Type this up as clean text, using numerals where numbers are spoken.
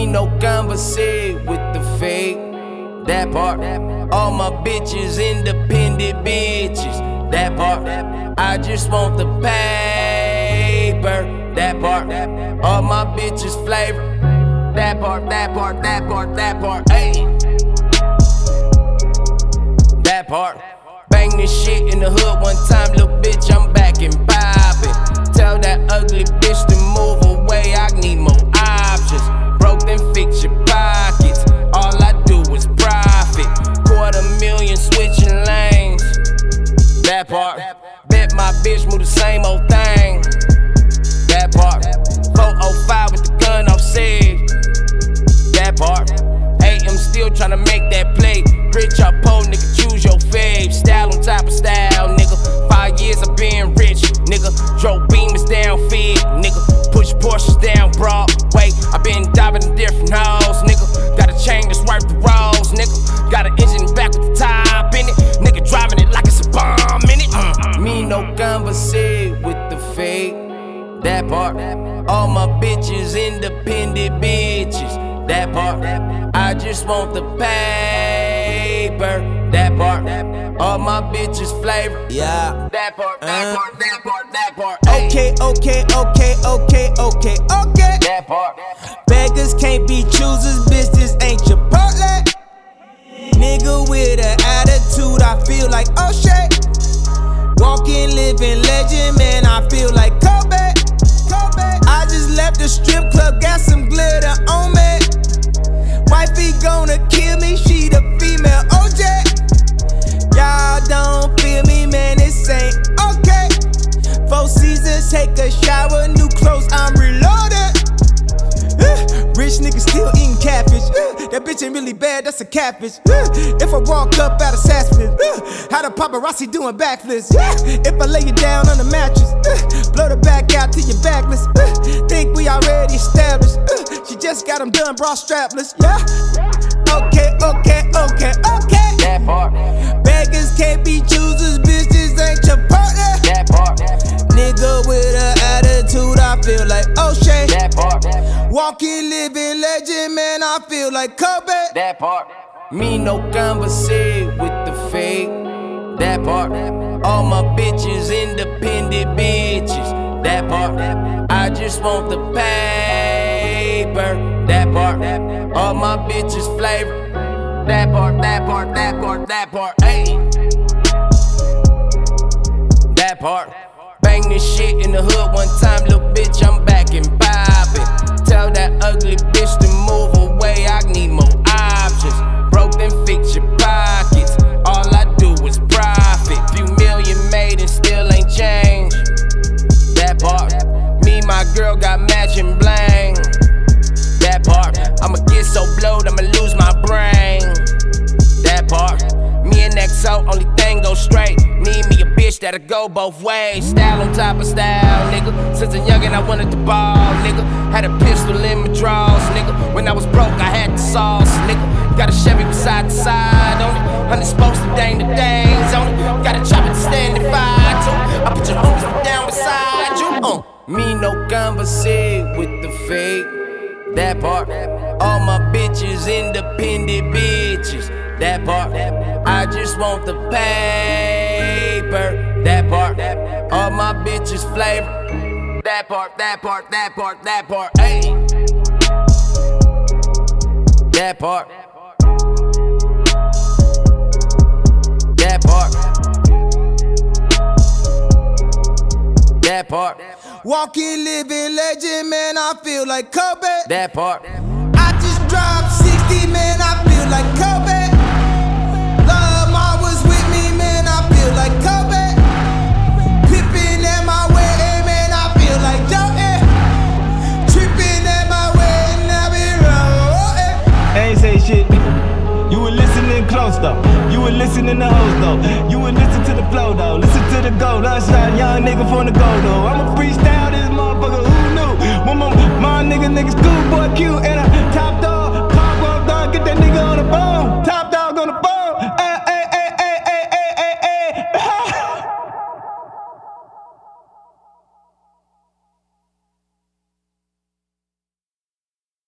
Me no conversate with the fake. That part. All my bitches independent bitches. That part. I just want the paper. That part. All my bitches flavor. That part, that part, that part, that part. Ayy. That part. Bang this shit in the hood one time, little bitch, I'm back and poppin'. Tell that ugly bitch to move away, I need more options. Broke, then fix your pockets. All I do is profit. $250,000 switching lanes. That part. Bet my bitch move the same old thing. That part. 405 with the gun off said. That part. AM still tryna make that play. Rich or poor, nigga, choose your fave. Style on top of style, nigga. 5 years I been rich, nigga. Drove Beamers down Fig, nigga. Push Porsches down Broadway. I been diving in different hoes, nigga. Got a chain that's worth the rolls, nigga. Got an engine back with the top in it. Nigga driving it like it's a bomb in it. Me no conversate with the fake. That part. All my bitches independent bitches. That part. I just want the paper. That part. All my bitches flavor. Yeah. That part, that part, that part, that part. Okay. That part. Beggars can't be choosers, bitch, this ain't Chipotle. Nigga with an attitude, I feel like O'Shea. Walking, living legend, man, I feel like Kobe. I just left the strip club, got some glitter on me. Wifey gonna kill me, she the female OJ. Y'all don't feel me, man, this ain't okay. 4 seasons, take a shower, new clothes, I'm reloaded. Rich nigga still eating catfish. That bitch ain't really bad, that's a catfish. If I walk up out of Saspin, how the paparazzi doing backflips. If I lay you down on the mattress, blow the back out till you're backless. Think we already established. She just got them done, bra strapless. Yeah. Okay. That part. Beggars can't be choosers, bitches ain't Chipotle. That part. Nigga with an attitude, I feel like O'Shea. That part. Walking, living legend, man, I feel like Kobe. That part. Me no conversate with the fake. That part. All my bitches independent bitches. That part. I just want the paper. That part. All my bitches flavor. That part, that part, that part, that part. Ayy. That part. Bang this shit in the hood one time, little bitch, I'm back and poppin'. Tell that ugly bitch to move away, I need more options. Broke, then fix your pockets. All I do is profit. Few million made and still ain't changed. That part. Me, my girl got matching bling. That part. I'ma get so blowed, I'ma lose my brain. That part. Me and XO, only thing go straight. Need me a bitch that'll go both ways. Style on top of style, nigga. Since a youngin' I wanted to ball, nigga. Had a pistol in my drawers, nigga. When I was broke, I had the sauce, nigga. Got a Chevy with side to side on it. And it's supposed to dang the days on it. Got a chopper to stand and fight too. I put your homies down beside you. Me no conversate with the fake. That part. All my bitches independent bitches. That part. I just want the paper. That part. All my bitches flavor. That part, that part, that part, that part. Ayy. That part. That part. That part. Walking, living legend, man, I feel like Kobe. That part. I just dropped 60, man, I feel like Kobe. Love Ma was with me, man, I feel like Kobe. Pippin' at my wedding, man, I feel like Jordan. Trippin' at my wedding, I be rolling. I ain't say shit, you were listening close though. You were listening to hoes though. You would listen to the flow though. Listen to the go. Lunchtime, young nigga from the go though. I'ma freestyle this motherfucker, who knew? My niggas schoolboy Q and a top dog.